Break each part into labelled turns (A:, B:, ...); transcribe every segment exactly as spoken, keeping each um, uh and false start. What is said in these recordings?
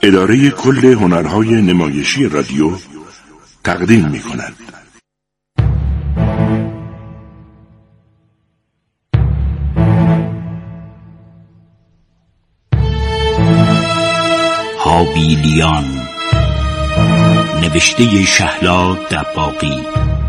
A: اداره کل هنرهای نمایشی رادیو تقدیم می کند.
B: هابیلیان، نوشته شهلا دباغی.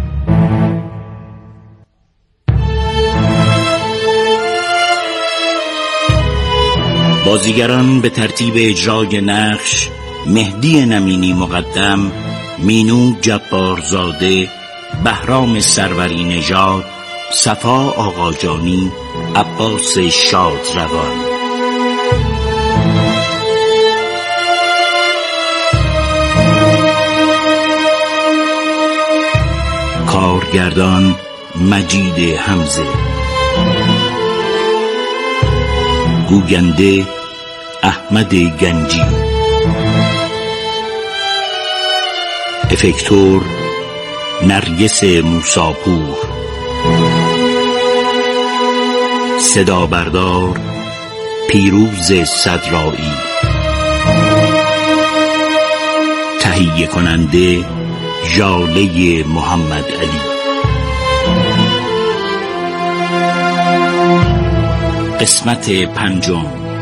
B: بازیگران به ترتیب اجرای نقش: مهدی نمینی مقدم، مینو جبارزاده، بهرام سروری نژاد، صفا آقاجانی، عباس شادروان. کارگردان مجید حمزه. گوینده احمد گنجی. افکتور نرگس موساپور. صدا بردار پیروز صدرایی. تهیه کننده ژاله محمد علی. قسمت پنجم.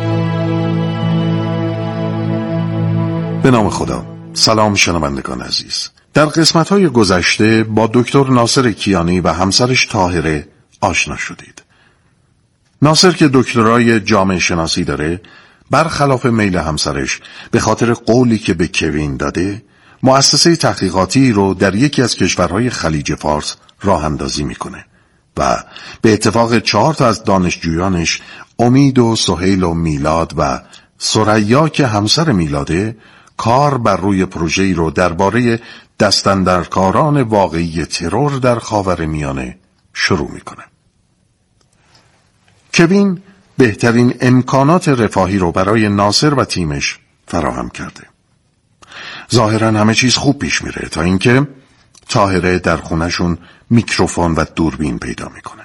C: به نام خدا. سلام شنوندگان عزیز. در قسمت‌های گذشته با دکتر ناصر کیانی و همسرش طاهره آشنا شدید. ناصر که دکترای جامعه شناسی داره، برخلاف میل همسرش به خاطر قولی که به کوین داده، مؤسسه تحقیقاتی رو در یکی از کشورهای خلیج فارس راه اندازی میکنه و به اتفاق چهار تا از دانشجویانش، امید و سهیل و میلاد و ثریا که همسر میلاده، کار بر روی پروژه‌ای رو درباره دستاندرکاران واقعی ترور در خاورمیانه شروع میکنه. کوین بهترین امکانات رفاهی رو برای ناصر و تیمش فراهم کرده. ظاهراً همه چیز خوب پیش میره تا اینکه طاهره در خونه‌شون میکروفون و دوربین پیدا میکنه.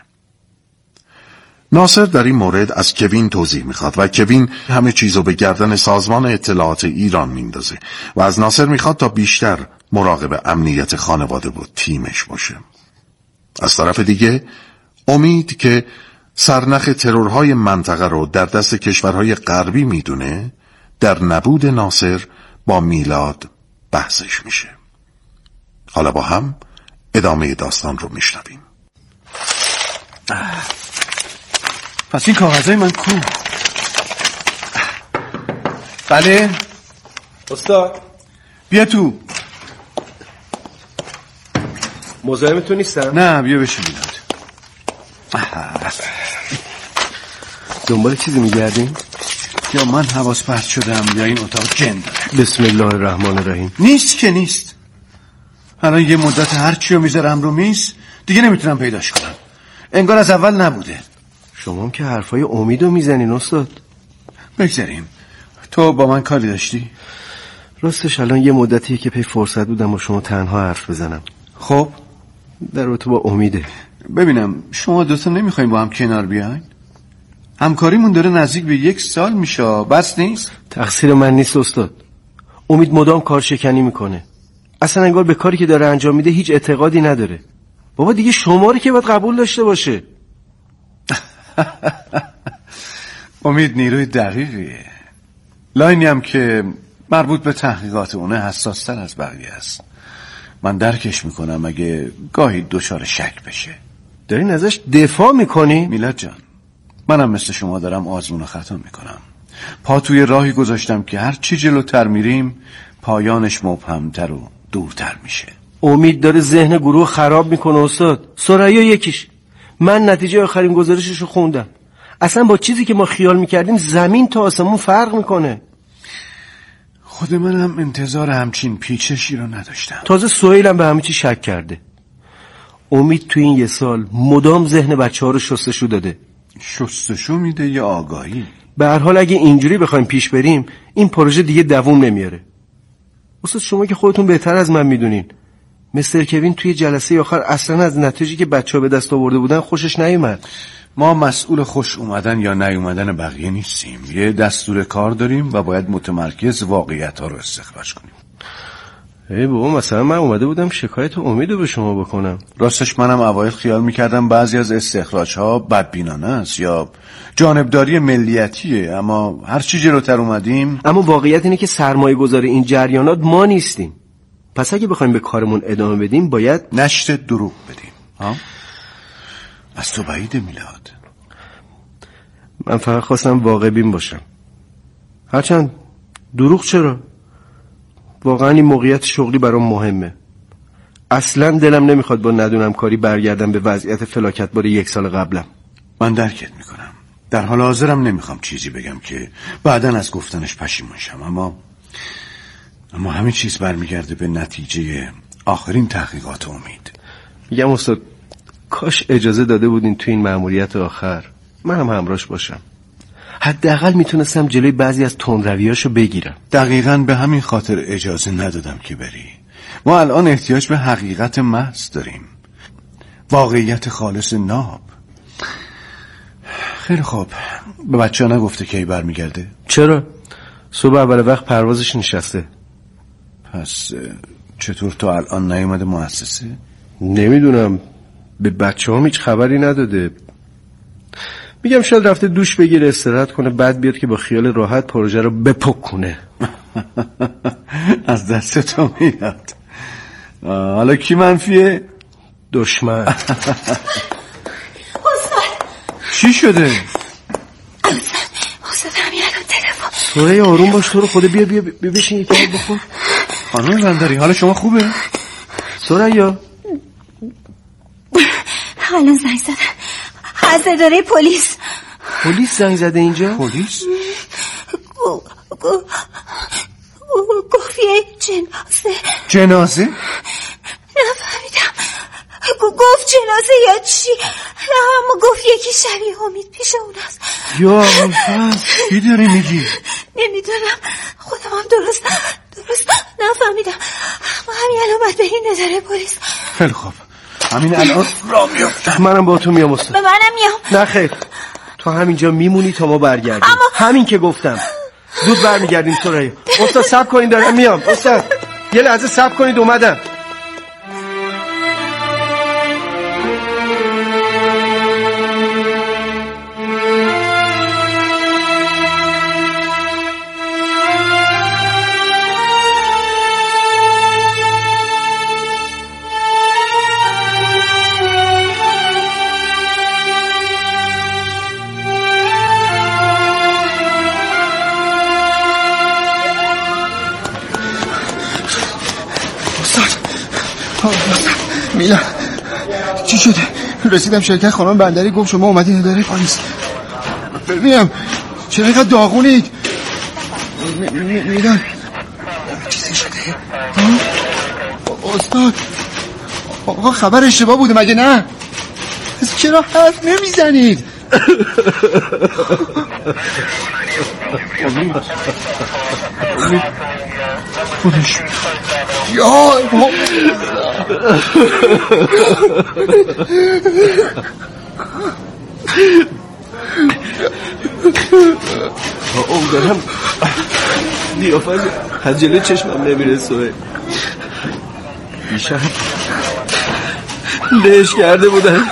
C: ناصر در این مورد از کوین توضیح میخواد و کوین همه چیزو به گردن سازمان اطلاعات ایران میندازه و از ناصر میخواد تا بیشتر مراقب امنیت خانواده و تیمش باشه. از طرف دیگه امید که سرنخ ترورهای منطقه رو در دست کشورهای غربی میدونه، در نبود ناصر با میلاد بحثش میشه. حالا با هم ادامه داستان رو میشنویم.
D: پس این کاغذهای من کو؟ بله
E: استاد
D: بیا تو.
E: مزاحمتون نیستم؟
D: نه بیا بشین میلاد.
E: دنبال چیزی میگردین؟
D: یا من حواس پرت شدم یا این اتاق جن داره.
E: بسم الله الرحمن الرحیم.
D: نیست که نیست. الان یه مدت هر چی رو میذارم رو میز دیگه نمیتونم پیداش کنم. انگار از اول نبوده.
E: شما هم که حرفای امیدو میزنین استاد.
D: بگذاریم. تو با من کاری داشتی؟
E: راستش الان یه مدتیه که پی فرصت بودم و شما تنها حرف بزنم.
D: خب
E: در رابطه با امیده.
D: ببینم شما دوتا نمیخواین با هم کنار بیاین؟ همکاریمون داره نزدیک به یک سال میشه. بس نیست؟
E: تقصیر من نیست استاد. امید مدام کارشکنی میکنه. اصلا انگار به کاری که داره انجام میده هیچ اعتقادی نداره. بابا دیگه شما رو که باید قبول داشته باشه.
D: امید نیروی دقیقیه. لاینی هم که مربوط به تحقیقات اونه حساستر از بقیه است. من درکش میکنم اگه گاهی دچار شک بشه.
E: دارین ازش دفاع میکنی؟
D: میلاد جان، منم مثل شما دارم آزمون و خطا میکنم. پا توی راهی گذاشتم که هر چی جلوتر میریم پایانش مبهمتر و دورتر میشه.
E: امید داره ذهن گروه خراب میکنه استاد. ثریا یکیش. من نتیجه آخرین گزارششو خوندم. اصلا با چیزی که ما خیال میکردیم زمین تا آسمون فرق میکنه.
D: خود منم انتظار همچین پیچشی رو نداشتم.
E: تازه سهیلم به همه چی شک کرده. امید تو این یه سال مدام ذهن بچه ها رو شستشو داده.
D: شستشو میده یا آگاهی؟
E: به هر حال اگه اینجوری بخوایم پیش بریم این پروژه دیگه دووم نمیاره. استاد شما که خودتون بهتر از من میدونین مستر کوین توی جلسه آخر اصلا از نتیجه‌ای که بچه‌ها به دست آورده بودن خوشش نیومد.
D: ما مسئول خوش اومدن یا نیومدن بقیه نیستیم. یه دستور کار داریم و باید متمرکز واقعیت ها رو استخراج کنیم.
E: ای بابا مثلا من اومده بودم شکایت امیدو به شما بکنم.
D: راستش منم اوایل خیال میکردم بعضی از استخراج ها بدبینانه است یا جانبداری ملیتیه، اما هر چی جلوتر اومدیم.
E: اما واقعیت اینه که سرمایه گذار این جریانات ما نیستیم. پس اگه بخوایم به کارمون ادامه بدیم باید
D: نشت دروغ بدیم. ها؟ از تو بعیده میلاد.
E: من فقط خواستم واقع بین باشم. هرچند دروغ چرا؟ واقعا این موقعیت شغلی برام مهمه. اصلا دلم نمیخواد با ندونم کاری برگردم به وضعیت فلاکتبار یک سال قبلم.
D: من درکت میکنم. در حال حاضرم نمیخوام چیزی بگم که بعداً از گفتنش پشیمون شم، اما اما همین چیز برمیگرده به نتیجه آخرین تحقیقات امید.
E: میگم استاد کاش اجازه داده بودین تو این مأموریت آخر منم همراهش باشم. حداقل میتونستم جلوی بعضی از تندرویاشو بگیرم.
D: دقیقاً به همین خاطر اجازه ندادم که بری. ما الان احتیاج به حقیقت محض داریم، واقعیت خالص ناب. خیلی خوب. به بچه ها نگفته کی برمیگرده؟
E: چرا؟ صبح اول وقت پروازش نشسته.
D: پس چطور تا الان نیومده مؤسسه؟
E: نمیدونم، به بچه هم هیچ خبری نداده. میگم شاید رفته دوش بگیره استراحت کنه بعد بیاد که با خیال راحت پروژه رو بپکنه.
D: از دست تو میاد. حالا کی منفیه؟
E: دشمن.
F: استاد
D: چی شده؟
F: استاد همین الان تلفن.
E: سوره آروم باش، تو رو خدا بیا بیا بیا بشین یکی بخور.
D: خانم بندری حال شما خوبه؟
E: سوریا
F: الان زنگ زدن از اداره پلیس.
E: پلیس زنگ زده اینجا؟
D: پلیس؟
F: گفت یه جنازه.
D: جنازه؟
F: نفهمیدم گفت جنازه یا چی، نه اما گفت یکی شبیه امید پیش اوناست.
E: یا الفاظ
D: چی داری میگی؟
F: نمیدونم خودم هم درست درست نفهمیدم. ما همین الان باید بریم اداره پلیس.
D: خیلی خوب همین الان را میافتم.
E: منم با تو میام استاد.
F: به منم میام.
E: نه خیر تو همینجا میمونی تا ما برگردیم.
F: اما...
E: همین که گفتم زود برمیگردیم. سوریا استاد صبر کنین دارم میام. استاد یه لحظه صبر کنید اومدم.
G: میلا چی شده؟ رسیدم شرکت خانم بندری گفت شما اومدین اداره پلیس. ببینم چرا اینقدر داغونید؟ میلا چیزی شده؟ استاد آقا خبر اشتباه بوده مگه نه؟ از چرا حرف نمیزنید؟ خودش یا
E: اون دارم نیافت هجله چشمم نمیرسه. بیشتر لش کرده بودن.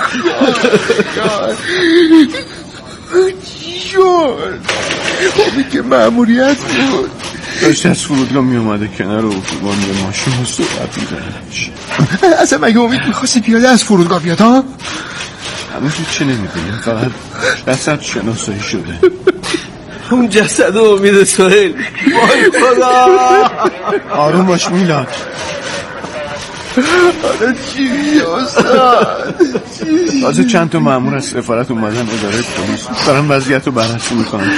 G: چی شد؟ خوبی که مأموریت بود.
D: داشت از فرودگاه می اومده کنار اتوبان به ماشین و سرعت می‌زنه.
G: اصلا مگه امید می‌خواستی پیاده از فرودگاه بیاد ها؟
D: همه چی نمی‌دونی، فقط جسد شناسایی شده.
E: اون جسد امید سهیل. وای خدا.
D: آروم باش میلاد.
G: حالا چی میگه استاد؟
D: تازه چند تا مأمور از سفارت اومدن اداره پلیس دارن وضعیت رو بررسی میکنن.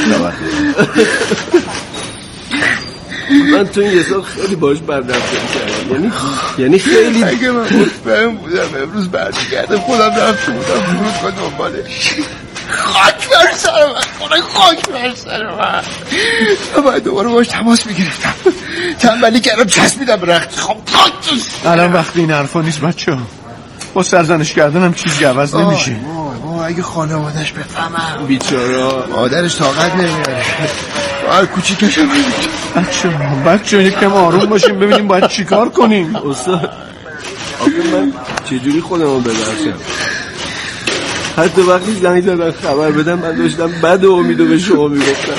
E: من تو این یه سال خیلی باش بردرفته کردم. یعنی یعنی خیلی
G: اگه من مطمئن بودم امروز برمیگرده خودم رفته بودم فرودگاه دنبالش. خاک بر سر من خونه خاک بر سر من. من باید دوباره باش تماس میگرفتم. تنبلی کردم چسبیدم به رخت. خب
D: الان وقت این حرفا نیست بچه ها. با سرزنش کردن هم چیزی عوض نمیشه.
G: اگه خانوادش بفهمم
E: بیچاره
G: مادرش طاقت نمیاره. باید کوچیکش هم
D: بچه بچه یکم آروم باشیم ببینیم باید چیکار کنیم.
E: استاد آخه من چجوری خودمو بدرشم؟ حتی وقتی زنگ زدن خبر بدم من داشتم بد امیدو به شما میگفتم.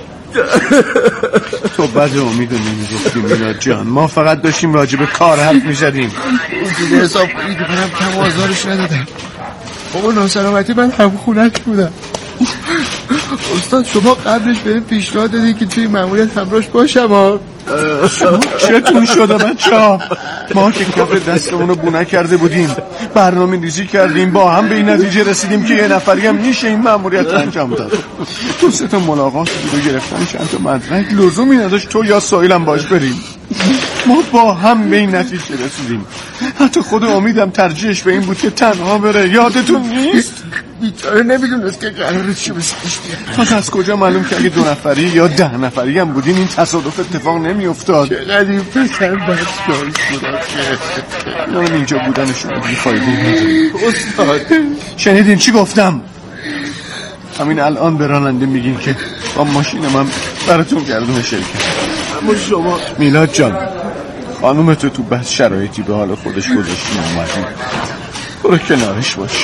D: تو بد امیدو نمیگفتی میلاد جان، ما فقط داشتیم راجع به کار حرف میزدیم.
G: اون دیگه حساب کنید کنم کم آزارش ندادم. بابا ناسلامتی من هم خونک بودم. استاد شما قبلش بهم پیشنهاد دادی که توی ماموریت همراهش باشم ها.
D: چتون شده بچه ها؟ ما که کف دستمونو بونه کرده بودیم، برنامه ریزی کردیم، با هم به این نتیجه رسیدیم که یه نفری هم میشه این ماموریت انجام داد. تو سه تا ملاقات رو گرفتن چند تا مدرک لزومی نداشت تو یا سایلم باش بریم. ما با هم به این نتیجه رسیدیم. حتی خود امیدم ترجیحش به این بود که تنها بره. یادتون نیست؟
G: بیچاره نمیدونست که قراره چی بسیدش بیاد.
D: تا از کجا معلوم که اگه دو نفری یا ده نفری هم بودین این تصادف اتفاق نمی افتاد.
G: چقدر این پسر بچه‌هاش بودم که
D: من اینجا بودنشون بیفایده نداریم. استاد شنیدین چی گفتم؟ همین الان به راننده میگین که با ماشین من براتون گردون شرکت.
E: اما شما
D: میلاد جان خانومتو تو بس شرایطی به حال خودش گذاشتیم اومدیم، برو کنارش باش.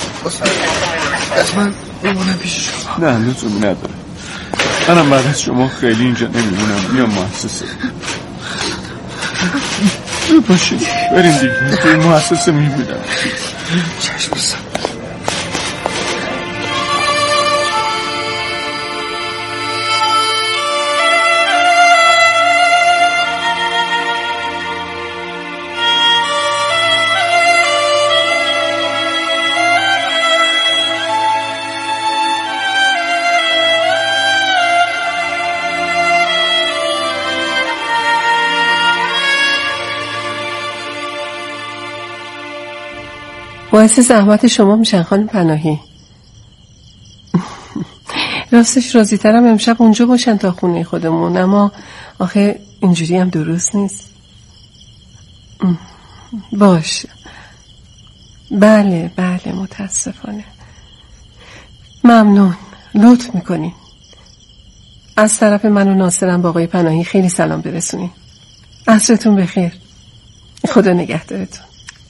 G: از من بمونم پیش شما؟
D: نه لزومی نداره، منم بعد از شما خیلی اینجا نمیمونم، یا مؤسسه باشید بریم دیگه، توی مؤسسه میبینم.
G: چشم بسم.
H: باعث زحمت شما میشن خانم پناهی. راستش راضی‌ترم امشب اونجا باشن تا خونه خودمون، اما آخه اینجوری هم درست نیست. باش بله بله متاسفانه. ممنون، لطف میکنین. از طرف من و ناصرم با آقای پناهی خیلی سلام برسونین. عصرتون بخیر. خدا نگهدارتون.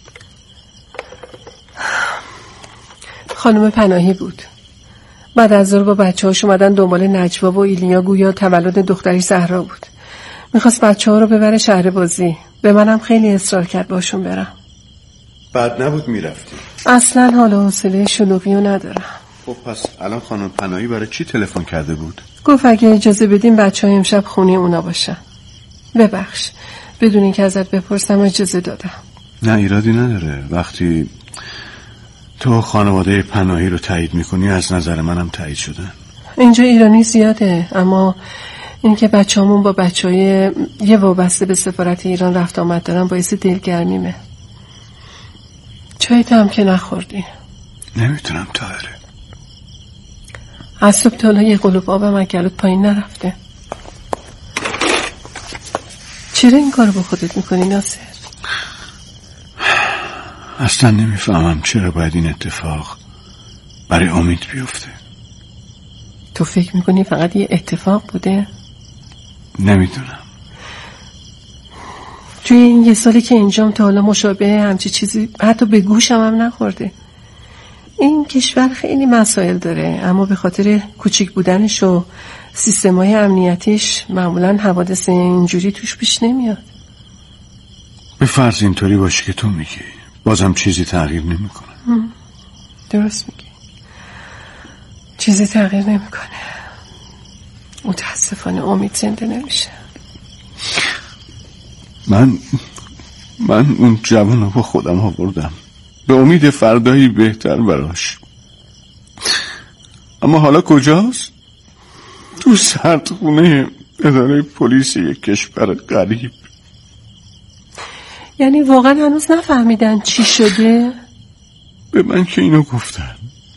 H: خانم پناهی بود. بعد از ظهر با بچه هاش اومدن دنبال نجوا و ایلیا، گویا تولد دختری زهرا بود. میخواست بچه ها رو ببره شهر بازی. به منم خیلی اصرار کرد باشون برم.
D: بعد نبود میرفتی؟
H: اصلا حال و حوصله شلوغی رو ندارم.
D: خب پس الان خانم پناهی برای چی تلفن کرده بود؟
H: گفت اگه اجازه بدیم بچه ها امشب خونه اونا باشن. ببخش بدون اینکه ازت بپرسم اجازه دادم.
D: نه ایرادی نداره. وقتی تو خانواده پناهی رو تایید میکنی از نظر منم تایید شدن.
H: اینجا ایرانی زیاده، اما اینکه بچه همون با بچه های یه وابسته به سفارت ایران رفت آمد دارن باعث دلگرمیمه. چایت هم که نخوردی.
D: نمیتونم طاهره.
H: از صبح تا حالا یه قلوب آبم اگلوت پایین نرفته. چرا این کار با خودت میکنی ناصر؟
D: اصلا نمیفهمم چرا باید این اتفاق برای امید بیفته.
H: تو فکر میکنی فقط یه اتفاق بوده؟
D: نمیدونم.
H: توی این یه سالی که اینجام تا حالا مشابه همچی چیزی حتی به گوشم هم نخورده. این کشور خیلی مسائل داره، اما به خاطر کوچیک بودنش و سیستمای امنیتیش معمولا حوادث اینجوری توش پیش نمیاد.
D: به فرض اینطوری باشه که تو میگی، بازم چیزی تغییر نمیکنه.
H: درست میگی، چیزی تغییر نمیکنه. متاسفانه امید زنده نمیشه.
D: من من اون جوان رو با خودم آوردم به امید فردایی بهتر براش، اما حالا کجاست؟ تو سردخونه اداره پلیس یک کشور غریب.
H: یعنی واقعا هنوز نفهمیدن چی شده؟
D: به من که اینو گفتن.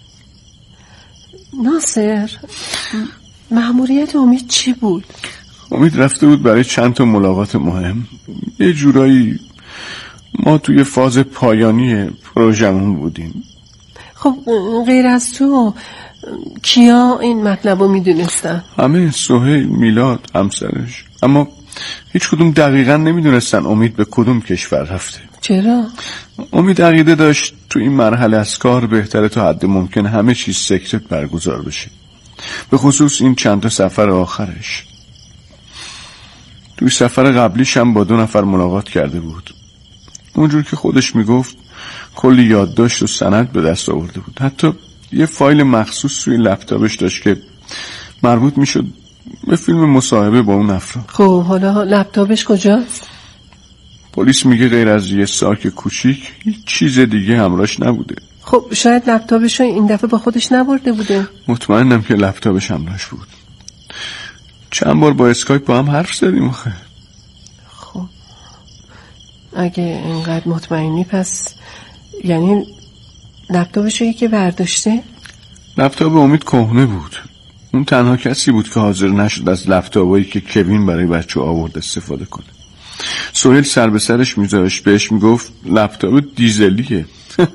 H: ناصر مأموریت امید چی بود؟
D: امید رفته بود برای چند تا ملاقات مهم. یه جورایی ما توی فاز پایانی پروژمون بودیم.
H: خب غیر از تو کیا این مطلب رو میدونستن؟
D: همه، سهیل، میلاد، همسرش. اما هیچ کدوم دقیقا نمیدونستن امید به کدوم کشور رفته.
H: چرا؟
D: امید عقیده داشت تو این مرحله از کار بهتره تا حد ممکن همه چیز سکرت برگزار بشه، به خصوص این چند تا سفر آخرش. توی سفر قبلیش هم با دو نفر ملاقات کرده بود. اونجور که خودش میگفت کلی یادداشت و سند به دست آورده بود. حتی یه فایل مخصوص توی لپتاپش داشت که مربوط میشد به فیلم مصاحبه با اون افراد.
H: خب حالا لپتاپش کجاست؟
D: پلیس میگه غیر از یه ساک کوچیک هیچ چیز دیگه همراهش نبوده.
H: خب شاید لپتاپش رو این دفعه با خودش نبرده بوده.
D: مطمئنم که لپتاپش همراهش بود. چند بار با اسکایپ با هم حرف زدیم آخه.
H: خب اگه اینقدر مطمئنی پس یعنی لپتاپش رو یکی برداشته؟
D: لپتاپ امید کهنه بود. اون تنها کسی بود که حاضر نشد از لپتاپایی که کوین برای بچه آورد استفاده کنه. سهیل سر به سرش میذاشت، بهش میگفت لپتاپ دیزلیه.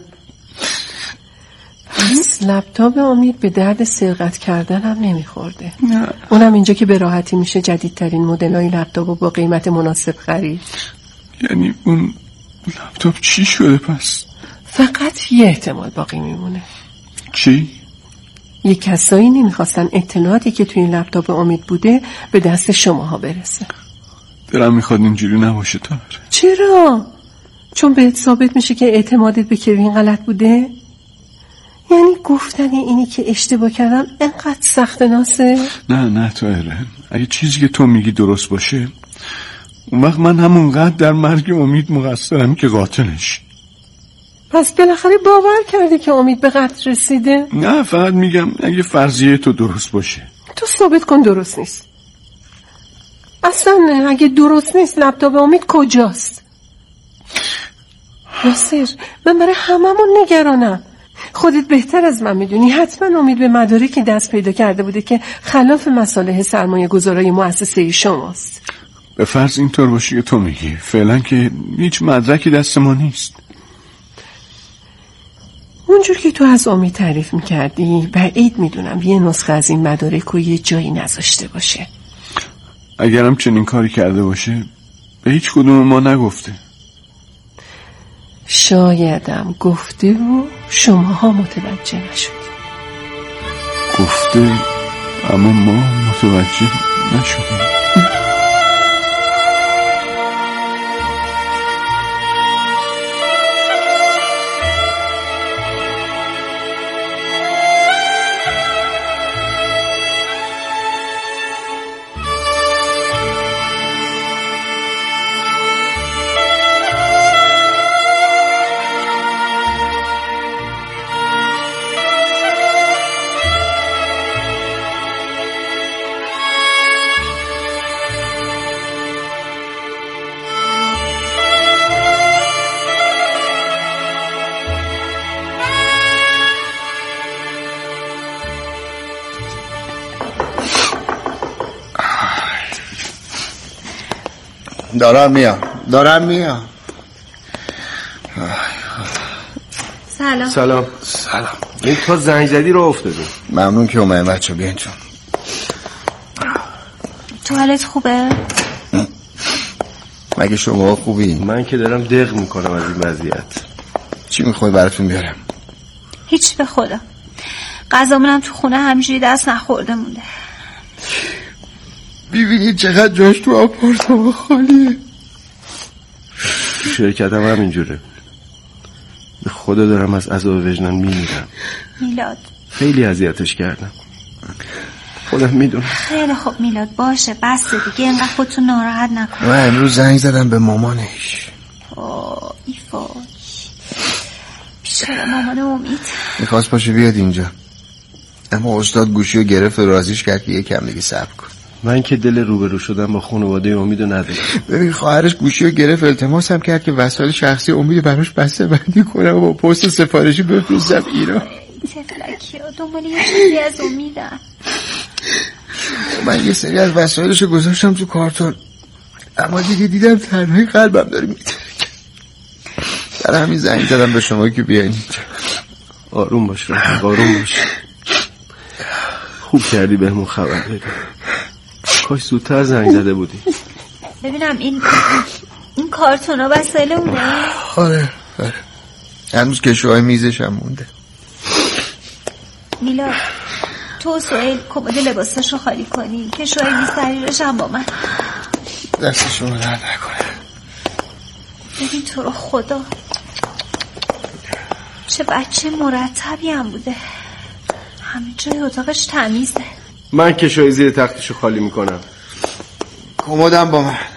H: پس لپتاپ امید به درد سرقت کردن هم نمیخورده. نه. اونم اینجا که به راحتی میشه جدیدترین مدل‌های لپتاپ با قیمت مناسب خرید.
D: یعنی اون لپتاپ چی شده پس؟
H: فقط یه احتمال باقی میمونه.
D: چی؟
H: یه کسایی نمیخواستن اطلاعاتی که توی لپتاپ امید بوده به دست شماها برسه.
D: دلم میخواد اینجوری نباشه تاره.
H: چرا؟ چون بهت ثابت میشه که اعتمادت به کوین غلط بوده؟ یعنی گفتن اینی که اشتباه کردم انقدر سخت ناسه؟
D: نه نه تاره، اگه چیزی که تو میگی درست باشه اون وقت من همونقدر در مرگ امید مقصرم که قاتلش.
H: پس بالاخره باور کردی که امید به قتل رسیده؟
D: نه، فقط میگم اگه فرضیه تو درست باشه.
H: تو ثابت کن درست نیست. اصلا اگه درست نیست لپتاپ امید کجاست؟ ناصر، من برای هممون نگرانم. خودت بهتر از من میدونی حتما امید به مدارکی دست پیدا کرده بوده که خلاف مصالح سرمایه گذارای مؤسسه شماست.
D: به فرض اینطور باشه که تو میگی، فعلا که هیچ مدرکی دست ما نیست.
H: اونجور که تو از امید تعریف میکردی بعید میدونم یه نسخه از این مدارک رو یه جایی نذاشته باشه.
D: اگرم چنین کاری کرده باشه به هیچ کدوم ما نگفته.
H: شایدم گفته و شماها متوجه نشدید.
D: گفته اما ما متوجه نشدیم.
G: دارم میام دارم میام
F: سلام.
E: سلام.
G: سلام.
E: این تا زنگ زدی رو افتاده.
G: ممنون که اومدین بچه، بیاین تو.
F: تو حالت خوبه؟
G: مگه شما خوبی؟
E: من که دارم دق میکنم از این وضعیت.
G: چی میخوای براتون بیارم؟
F: هیچ به خدا. غذامونم تو خونه همینجوری دست نخورده مونده.
G: ببینید چقدر جاش تو آپارتمان خالیه.
E: شرکتم هم اینجوره. به خدا دارم از عذاب وجدان میمیرم.
F: میلاد
E: خیلی اذیتش کردم، خودم میدونم.
F: خیلی خوب میلاد، باشه بس دیگه، اینقدر خودتو ناراحت نکن.
G: من امروز زنگ زدم به مامانش.
F: آه ای فاک، بیچاره مامان امید.
G: میخواست باشه بیاد اینجا، اما استاد گوشی رو گرفت و رازیش کرد که یکم دیگه صبر کن.
E: من که دل روبرو شدم با خانواده امید رو ندارم.
G: ببین خواهرش گوشی رو گرفت، التماس هم کرد که وسایل شخصی امید براش بسته بندی کنم و با پست سفارشی بفرستم ایران.
F: تفلکی ها دنبال یه چیزی از امیدم.
G: من یه سری از وسایلش رو گذاشتم تو کارتون، اما دیگه دیدم تنهایی قلبم داره میترکه. در همین زنگ زدم به شما که بیاین اینجا.
E: آروم باش رفیق، آروم باش. خوب کردی بهمون خبر بدی. کاش زودتر زنگ زده بودی.
F: ببینم این این کارتونا وسایل مونه؟
G: آره آره، هنوز کشوهای میزش هم مونده.
F: میلاد تو سوئیل کمد لباساشو خالی کنی، کشوهای میز سریرش هم با من.
G: دستشون رو درد نکنه.
F: ببین تو رو خدا چه بچه مرتبی هم بوده، همه جای اتاقش تمیزه.
E: من کشوهای زیر تختشو خالی میکنم.
G: کمدم با من.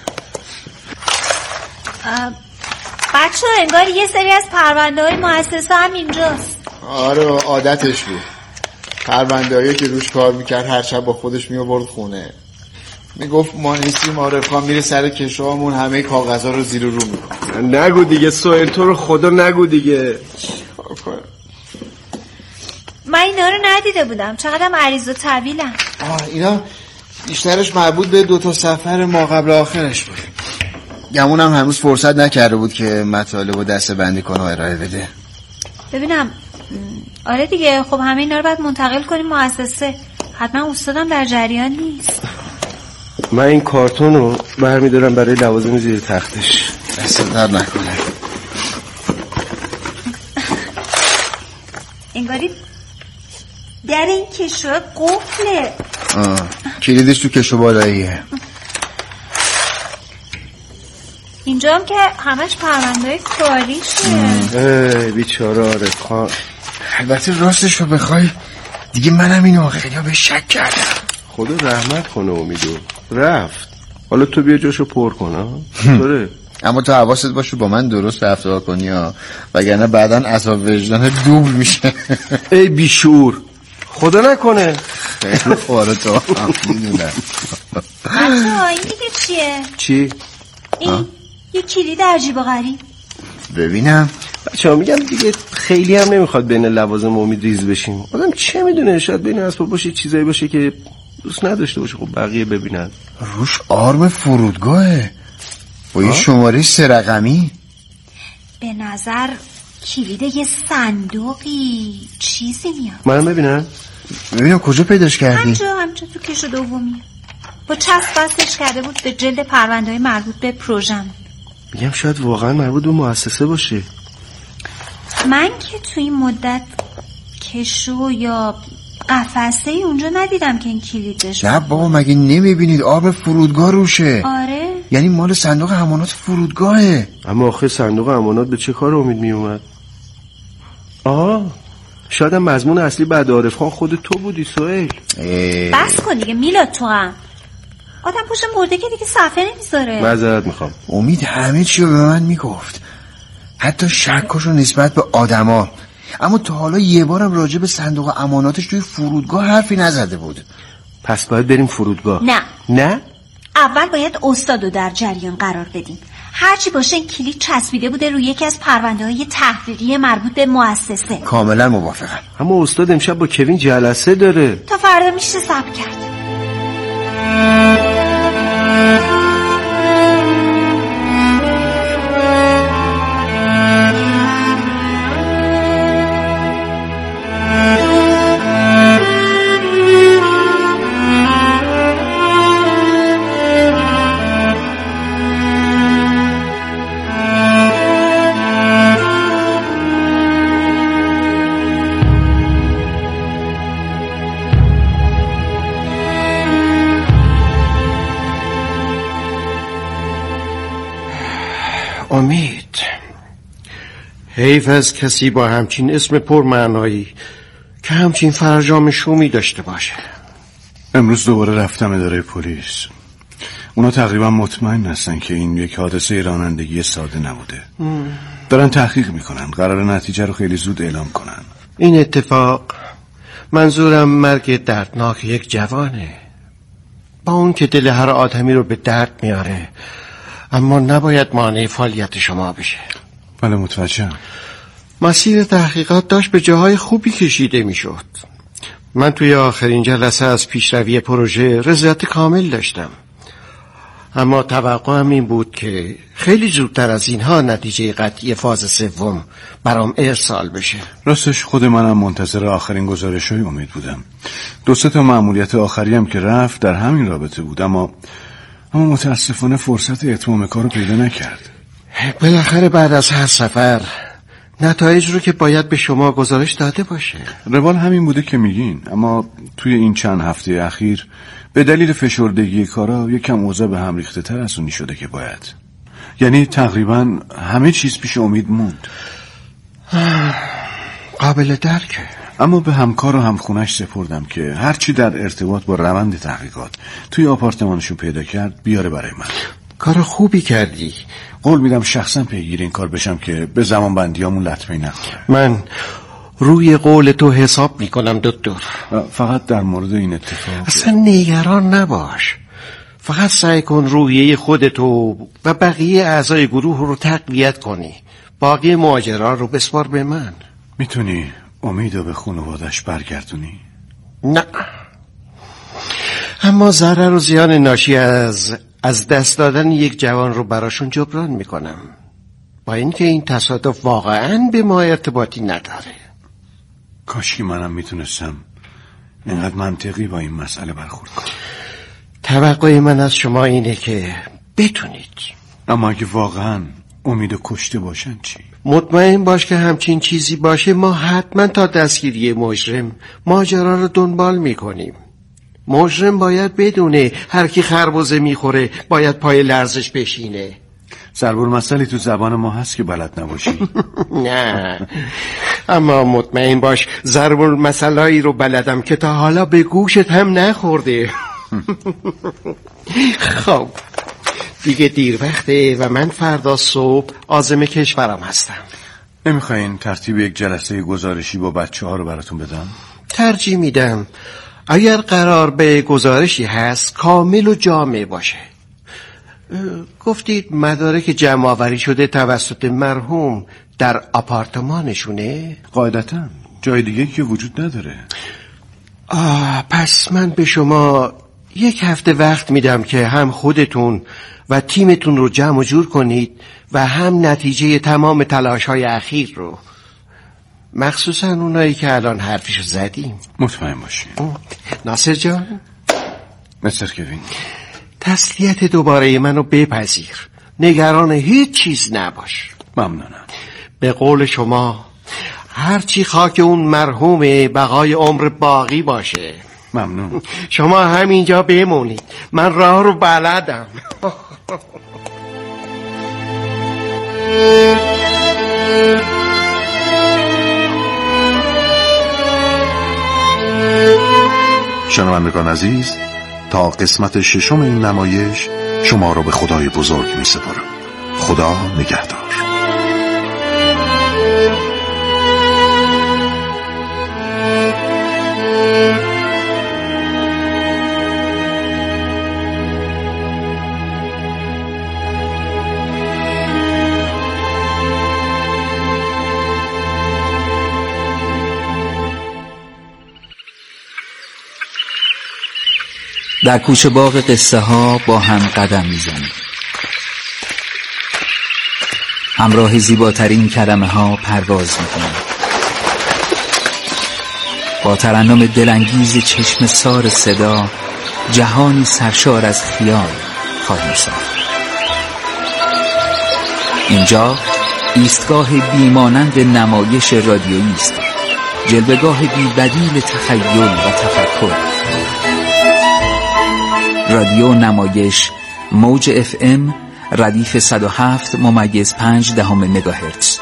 F: بچه انگار یه سری از پرونده های مؤسسه هم اینجاست.
G: آره عادتش بود، پرونده هایی که روش کار میکرد هر شب با خودش میآورد خونه. میگفت ما نیستیم عارفان میره سر کشوهامون همه کاغذها رو زیر رو میکنه.
E: نگو دیگه سوئیل، تو رو خدا نگو دیگه.
F: من اینا رو ندیده بودم، چقدرم عریض و طویلن.
G: آه اینا بیشترش مربوط به دو تا سفر ما قبل آخرش بود. گمونم هنوز فرصت نکرده بود که مطالب و دسته بندی کنه و ارائه بده.
F: ببینم آره دیگه، خب همه اینا رو باید منتقل کنیم مؤسسه، حتما استادم در جریان نیست.
E: من این کارتون رو برمیدارم برای لوازم زیر تختش.
G: دست در نکنه.
F: انگاری در این کشو قفله.
G: آه کلیدش تو کشو بالاییه.
F: اینجا هم که همش پرونده کاریشه.
E: ای بیچاره عارف خان.
G: البته راستش رو بخوای دیگه منم اینو خیلی به شک کردم.
E: خدا رحمت کنه امیدو، رفت. حالا تو بیا جاشو پر کن. داره
G: اما تو حواست باشه با من درست رفتار کنی ها، وگرنه بعداً عذاب وجدان دوبل میشه.
E: ای بیشور، خدا نکنه.
G: خیلی خواره تو هم میدونم.
F: بچه این دیگه چیه؟
E: چی؟
F: این یه کلید عجیب و غریب.
G: ببینم.
E: بچه ها میگم دیگه خیلی هم نمیخواد بین لوازم امید ریز بشیم. آدم چه میدونه، شاید بین اسباب باشه چیزایی باشه که دوست نداشته باشه، خب بقیه ببینن.
G: روش آرم فرودگاهه با یه شماره سه رقمی.
F: به نظر کلید یه صندوقی چیزی میاد.
E: منم ببینم.
G: ببینم کجا پیداش کردی؟
F: همجا همجا تو کشو دومی با چسب بستش کرده بود به جلد پرونده های مربوط به پروژم.
E: میگم شاید واقعا مربوط به مؤسسه باشه.
F: من که تو این مدت کشو یا قفسه اونجا ندیدم که این کلید بشه.
G: نه بابا مگه نمیبینید آب فرودگاه روشه؟
F: آره
G: یعنی مال صندوق امانات فرودگاهه.
E: اما آخه صندوق امانات به چه کار امید میومد؟ آه شاید هم مضمون اصلی بعد عارف خان خود تو بودی سوئیل.
F: بس کن دیگه میلاد، تو هم آدم پشت مرده که دیگه صفحه نمیذاره.
E: معذرت میخوام.
G: امید همه چی رو به من میگفت، حتی شکاشو نسبت به آدما، اما تا حالا یه بارم راجع به صندوق اماناتش توی فرودگاه حرفی نزده بود.
E: پس باید بریم فرودگاه.
F: نه
E: نه
F: اول باید استادو در جریان قرار بدیم. هرچی باشه این کلید چسبیده بوده روی یکی از پرونده های تحقیقی مربوط به مؤسسه.
G: کاملا موافقم.
C: اما استاد امشب با کوین جلسه داره.
F: تا فردا میشه صبر کرد.
E: امید، حیف از کسی با همچین اسم پرمعنایی که همچین فرجام شومی داشته باشه.
C: امروز دوباره رفتم اداره پلیس. اونا تقریبا مطمئن هستن که این یک حادثه رانندگی ساده نبوده. ام. دارن تحقیق میکنن، قرار نتیجه رو خیلی زود اعلام کنن.
E: این اتفاق منظورم مرگ دردناک یک جوانه، با اون که دل هر آدمی رو به درد میاره، اما نباید مانع فعالیت شما بشه.
C: بله متوجهم.
E: مسیر تحقیقات داشت به جاهای خوبی کشیده میشد. من توی آخرین جلسه از پیشروی پروژه رضایت کامل داشتم. اما توقعم این بود که خیلی زودتر از اینها نتیجه قطعی فاز سوم برام ارسال بشه.
D: راستش خود منم منتظر آخرین گزارش‌های امید بودم. دو سه تا مأموریت آخری هم که رفت در همین رابطه بود، اما اما متاسفانه فرصت اتمام کارو پیدا نکرد.
E: بالاخره بعد از هر سفر نتایج رو که باید به شما گزارش داده باشه.
D: روال همین بوده که میگین، اما توی این چند هفته اخیر به دلیل فشردگی کارا یکم اوضاع به هم ریخته تر از اونی شده که باید. یعنی تقریبا همه چیز پیش امید موند.
E: قابل درکه.
D: اما به همکار و همخونش سپردم که هرچی در ارتباط با روند تحقیقات توی آپارتمانشون پیدا کرد بیاره برای من.
E: کار خوبی کردی.
D: قول میدم شخصا پیگیر این کار بشم که به زمان بندیامون لطمه نخوره.
E: من روی قول تو حساب میکنم دکتر.
D: فقط در مورد این اتفاق
E: اصلا نگران نباش. فقط سعی کن روحیه خودتو و بقیه اعضای گروه رو تقویت کنی. باقی ماجرا رو بسپار به من.
D: میتونی امیدو به خانواده‌اش برگردونی؟
E: نه، اما ضرر و زیان ناشی از از دست دادن یک جوان رو براشون جبران میکنم، با اینکه این تصادف واقعا به ما ارتباطی نداره.
D: کاشکی منم میتونستم اینقدر منطقی با این مسئله برخورد کنم.
E: توقع من از شما اینه که بتونید.
D: اما اگه واقعا امیدو کشته باشن چی؟
E: مطمئن باش که همچین چیزی باشه ما حتما تا دستگیری مجرم ماجرا رو دنبال میکنیم. مجرم باید بدونه هر کی خربزه میخوره باید پای لرزش بشینه.
D: ضرب المثلی تو زبان ما هست که بلد نباشی؟
E: نه، اما مطمئن باش ضرب المثلایی رو بلدم که تا حالا به گوشت هم نخورده. خب دیگه دیر وقته و من فردا صبح عازم کشورم هستم.
D: نمیخواین ترتیب یک جلسه گزارشی با بچه ها رو براتون بدم؟
E: ترجیح میدم اگر قرار به گزارشی هست کامل و جامع باشه. گفتید مدارک جمع آوری شده توسط مرحوم در آپارتمانشونه؟
D: قاعدتاً جای دیگه که وجود نداره.
E: آه پس من به شما یک هفته وقت میدم که هم خودتون و تیمتون رو جمع و جور کنید و هم نتیجه تمام تلاش‌های اخیر رو، مخصوصا اونایی که الان حرفشو زدیم.
D: مطمئن باشین.
E: ناصر جان،
D: مستر کوین،
E: تسلیت دوباره منو بپذیر. نگران هیچ چیز نباش.
D: ممنونم.
E: به قول شما هرچی خاک اون مرحوم بقای عمر باقی باشه.
D: ممنون.
E: شما همینجا بمونید، من راه رو بلدم.
C: شنوندگان عزیز، تا قسمت ششم این نمایش شما را به خدای بزرگ می سپارم. خدا نگهدار.
B: در کوچه باغ قصه ها با هم قدم میزنیم، همراه زیباترین کلمه ها پرواز میکنیم، با ترنم دلانگیز چشم سار صدا جهانی سرشار از خیال خواهیم ساخت. اینجا ایستگاه بیمانند نمایش رادیویی است، جلوه‌گاه بی‌بدیل تخیل و تفکر. رادیو نمایش موج اف ام ردیف صد و هفت ممیز پنج دهم مگاهرتز.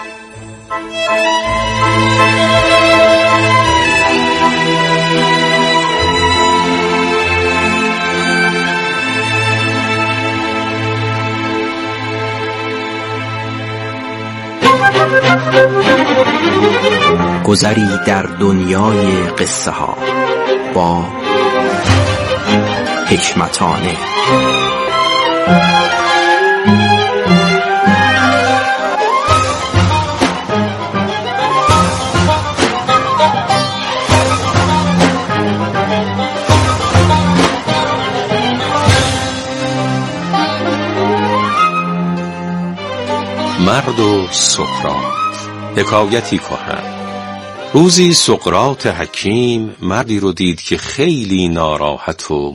I: گذری در دنیای قصه ها با حکمتانه.
J: مرد و سقراط. حکایتی کهن. روزی سقراط حکیم مردی رو دید که خیلی ناراحت و